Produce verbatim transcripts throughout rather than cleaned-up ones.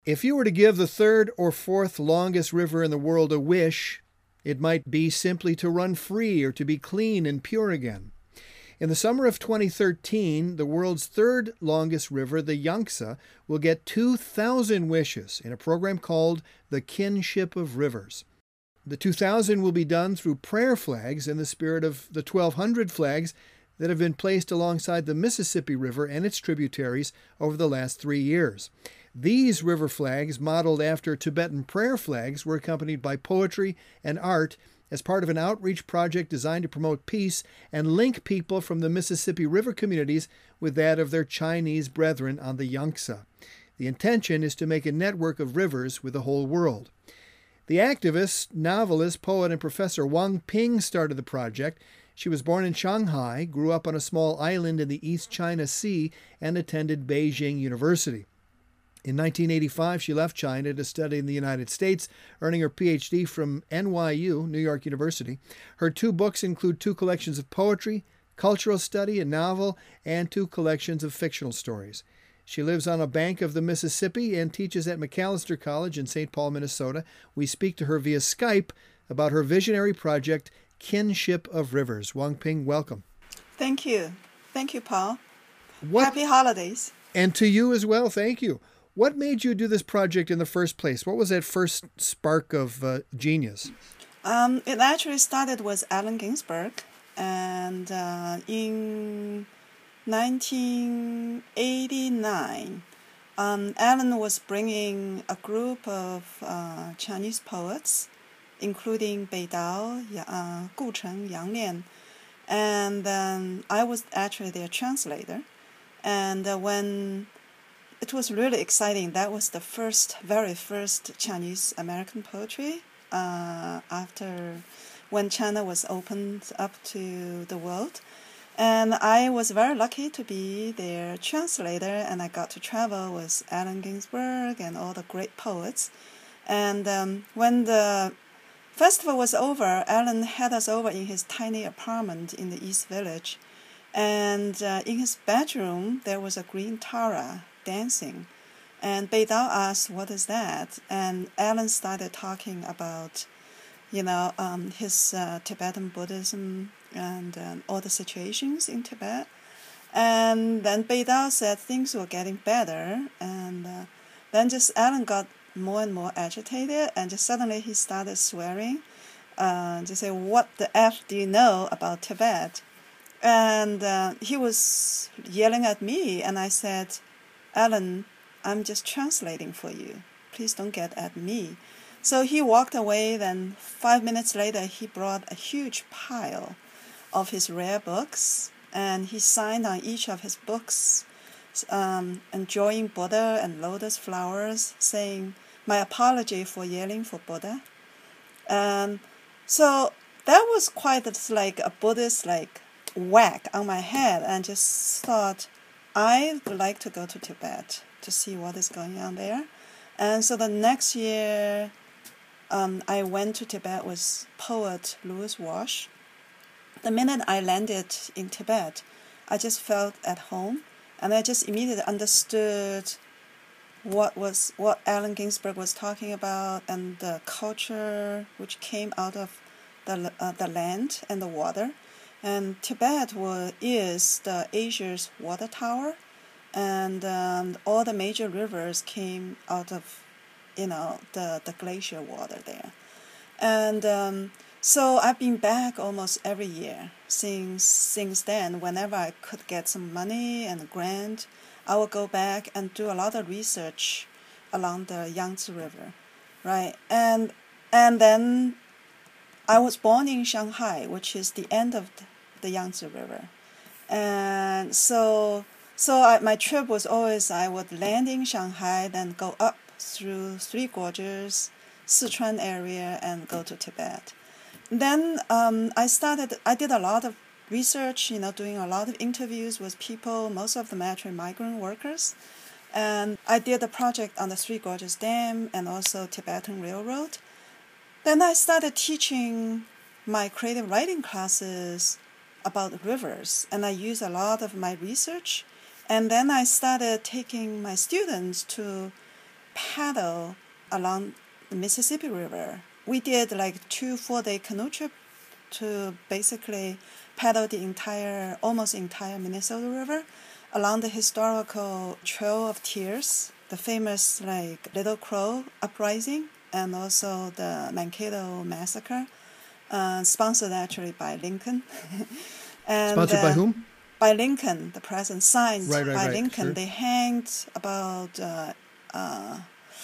If you were to give the third or fourth longest river in the world a wish, it might be simply to run free or to be clean and pure again. In the summer of twenty thirteen, the world's third longest river, the Yangtze, will get two thousand wishes in a program called the Kinship of Rivers. The two thousand will be done through prayer flags in the spirit of the twelve hundred flags that have been placed alongside the Mississippi River and its tributaries over the last three years. These river flags, modeled after Tibetan prayer flags, were accompanied by poetry and art as part of an outreach project designed to promote peace and link people from the Mississippi River communities with that of their Chinese brethren on the Yangtze. The intention is to make a network of rivers with the whole world. The activist, novelist, poet, and professor Wang Ping started the project. She was born in Shanghai, grew up on a small island in the East China Sea, and attended Beijing University. In nineteen eighty-five, she left China to study in the United States, earning her P H D from N Y U, New York University. Her two books include two collections of poetry, cultural study, a novel, and two collections of fictional stories. She lives on a bank of the Mississippi and teaches at Macalester College in Saint Paul, Minnesota. We speak to her via Skype about her visionary project, Kinship of Rivers. Wang Ping, welcome. Thank you. Thank you, Paul. What, Happy holidays. And to you as well, thank you. What made you do this project in the first place? What was that first spark of uh, genius? Um, it actually started with Allen Ginsberg, and uh, in nineteen eighty-nine, um, Allen was bringing a group of uh, Chinese poets, including Bei Dao, uh, Gu Cheng, Yang Lian, and um, I was actually their translator. And uh, when it was really exciting. That was the first, very first Chinese American poetry uh, after when China was opened up to the world. And I was very lucky to be their translator, and I got to travel with Allen Ginsberg and all the great poets. And um, when the festival was over, Allen had us over in his tiny apartment in the East Village. And uh, in his bedroom, there was a green Tara dancing. And Bei Dao asked, what is that? And Allen started talking about, you know, um, his uh, Tibetan Buddhism and um, all the situations in Tibet. And then Bei Dao said things were getting better. And uh, then just Allen got more and more agitated, and just suddenly he started swearing. Uh, to say, what the F do you know about Tibet? And uh, he was yelling at me, and I said, Allen, I'm just translating for you. Please don't get at me. So he walked away. Then five minutes later, he brought a huge pile of his rare books, and he signed on each of his books, um, enjoying Buddha and lotus flowers, saying, my apology for yelling for Buddha. Um, so that was quite like a Buddhist like whack on my head, and just thought, I would like to go to Tibet to see what is going on there. And so the next year, um, I went to Tibet with poet Louis Walsh. The minute I landed in Tibet, I just felt at home, and I just immediately understood what was what Allen Ginsberg was talking about, and the culture which came out of the uh, the land and the water. And Tibet was, is the Asia's water tower, and um, all the major rivers came out of, you know, the, the glacier water there. And um, so I've been back almost every year since since then. Whenever I could get some money and a grant, I would go back and do a lot of research along the Yangtze River, right? And and then I was born in Shanghai, which is the end of the the Yangtze River. And so so I, my trip was always, I would land in Shanghai, then go up through Three Gorges, Sichuan area, and go to Tibet. Then um, I started, I did a lot of research, you know, doing a lot of interviews with people, most of them actually migrant workers. And I did a project on the Three Gorges Dam and also Tibetan Railroad. Then I started teaching my creative writing classes about rivers, and I used a lot of my research. And then I started taking my students to paddle along the Mississippi River. We did like two four-day canoe trip to basically paddle the entire, almost entire Minnesota River along the historical Trail of Tears, the famous like Little Crow uprising, and also the Mankato massacre, uh, sponsored actually by Lincoln. and, Sponsored uh, by whom? By Lincoln, the president, signed right, right, by right. Lincoln. Sure. They hanged about, uh, uh,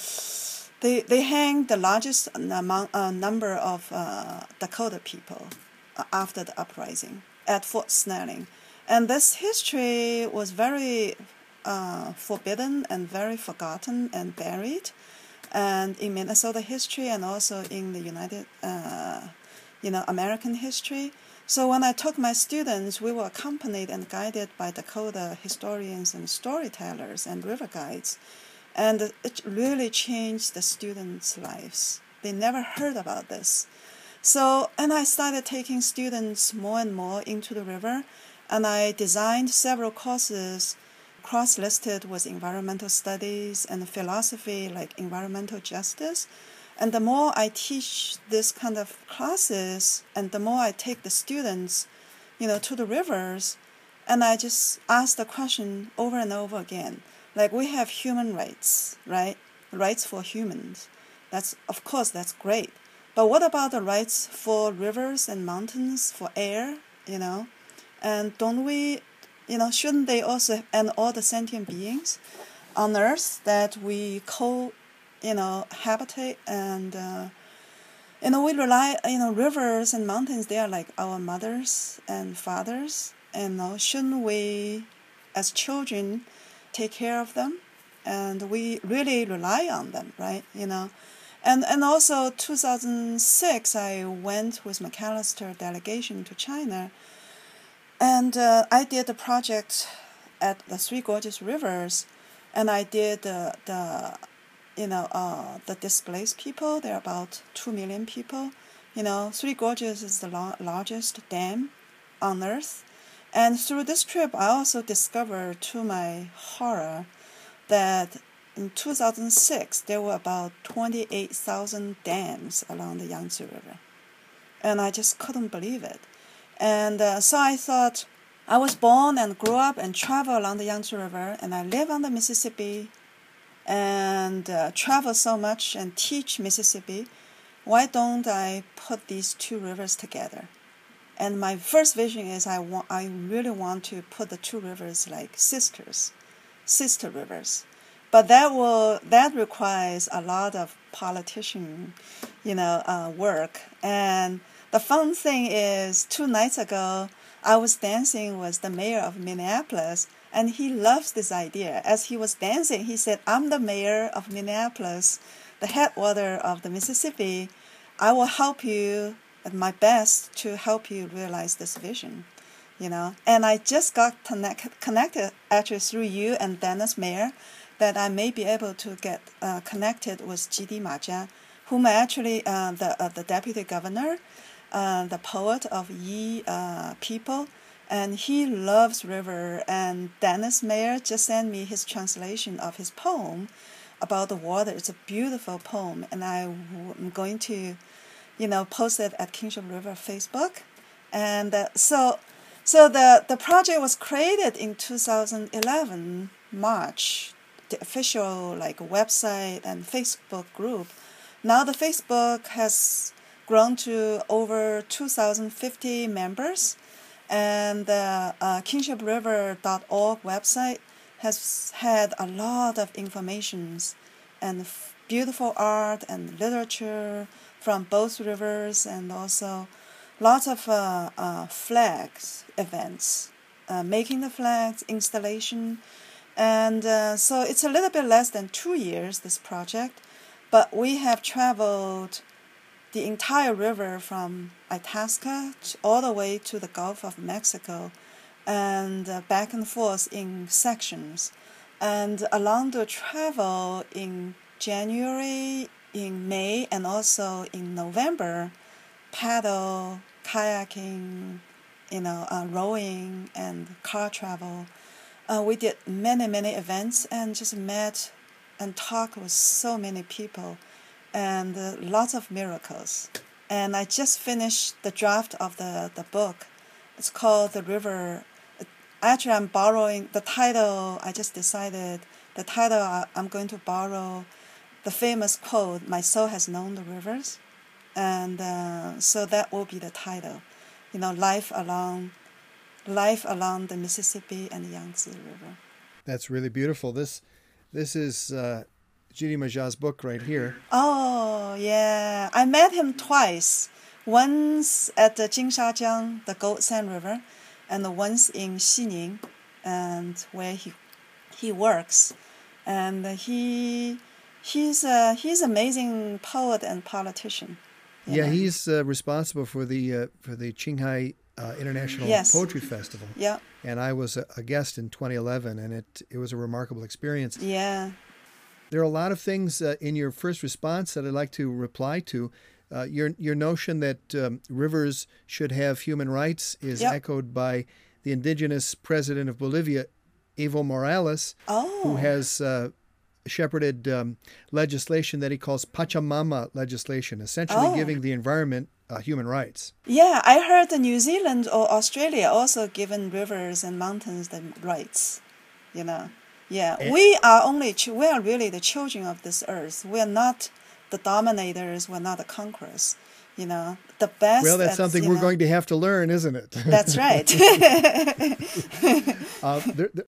they they hanged the largest amount, uh, number of uh, Dakota people uh, after the uprising at Fort Snelling. And this history was very uh, forbidden and very forgotten and buried, and in Minnesota history and also in the United, uh, you know, American history. So when I took my students, we were accompanied and guided by Dakota historians and storytellers and river guides. And it really changed the students' lives. They never heard about this. So, and I started taking students more and more into the river, and I designed several courses cross-listed with environmental studies and philosophy like environmental justice. And the more I teach this kind of classes, and the more I take the students, you know, to the rivers, and I just ask the question over and over again. Like, we have human rights, right? Rights for humans. That's, of course, that's great. But what about the rights for rivers and mountains, for air, you know? And don't we, you know, shouldn't they also, and all the sentient beings on Earth that we co you know, habitat, and, uh, you know, we rely, you know, rivers and mountains, they are like our mothers and fathers, and, you know, shouldn't we, as children, take care of them? And we really rely on them, right, you know? And and also, two thousand six, I went with McAllister delegation to China, and uh, I did a project at the Three Gorges Rivers, and I did uh, the you know, uh, the displaced people. There are about two million people. You know, Three Gorges is the la- largest dam on Earth. And through this trip, I also discovered, to my horror, that in two thousand six, there were about twenty-eight thousand dams along the Yangtze River. And I just couldn't believe it. And uh, so I thought, I was born and grew up and traveled along the Yangtze River, and I live on the Mississippi, and uh, travel so much and teach Mississippi, why don't I put these two rivers together? And my first vision is I want, I really want to put the two rivers like sisters, sister rivers. But that will that requires a lot of politician, you know, uh, work. And the fun thing is, two nights ago, I was dancing with the mayor of Minneapolis, and he loves this idea. As he was dancing, he said, I'm the mayor of Minneapolis, the headwater of the Mississippi. I will help you at my best to help you realize this vision, you know. And I just got connect, connected actually through you and Dennis Mayer, that I may be able to get uh, connected with G D Ma Jia, whom actually uh, the uh, the deputy governor, uh, the poet of Yi uh, people. And he loves river, and Dennis Mayer just sent me his translation of his poem about the water. It's a beautiful poem, and I am going to, you know, post it at Kingship River Facebook. And uh, so, so the, the project was created in two thousand eleven, March, the official like website and Facebook group. Now the Facebook has grown to over two thousand fifty members. And the uh, kingship river dot org website has had a lot of information and f- beautiful art and literature from both rivers, and also lots of uh, uh, flags events, uh, making the flags, installation. And uh, so it's a little bit less than two years, this project, but we have traveled the entire river from Itasca all the way to the Gulf of Mexico, and uh, back and forth in sections. And along the travel in January, in May, and also in November, paddle, kayaking, you know, uh, rowing, and car travel. Uh, we did many, many events and just met and talk with so many people, and uh, lots of miracles. And I just finished the draft of the, the book. It's called The River. Actually, I'm borrowing the title. I just decided the title I'm going to borrow the famous quote, "My soul has known the rivers." And uh, so that will be the title. You know, life along, life along the Mississippi and Yangtze River. That's really beautiful. This this is uh, Judy Maja's book right here. Oh, yeah. I met him twice. Once at the Jingshajiang, the Gold Sand River, and once in Xining, and where he he works. And he he's a he's an amazing poet and politician. Yeah, know? he's uh, responsible for the uh, for the Qinghai uh, International Yes. Poetry Festival. Yeah, And I was a, a guest in twenty eleven, and it it was a remarkable experience. yeah. There are a lot of things uh, in your first response that I'd like to reply to. Uh, your your notion that um, rivers should have human rights is Yep. echoed by the indigenous president of Bolivia, Evo Morales, Oh. who has uh, shepherded um, legislation that he calls Pachamama legislation, essentially Oh. giving the environment uh, human rights. Yeah, I heard that New Zealand or Australia also given rivers and mountains the rights, you know. Yeah, And- we are only, ch- we are really the children of this earth. We are not the dominators, we're not the conquerors, you know. The best. Well, that's at, something you we're know- going to have to learn, isn't it? That's right. uh, there,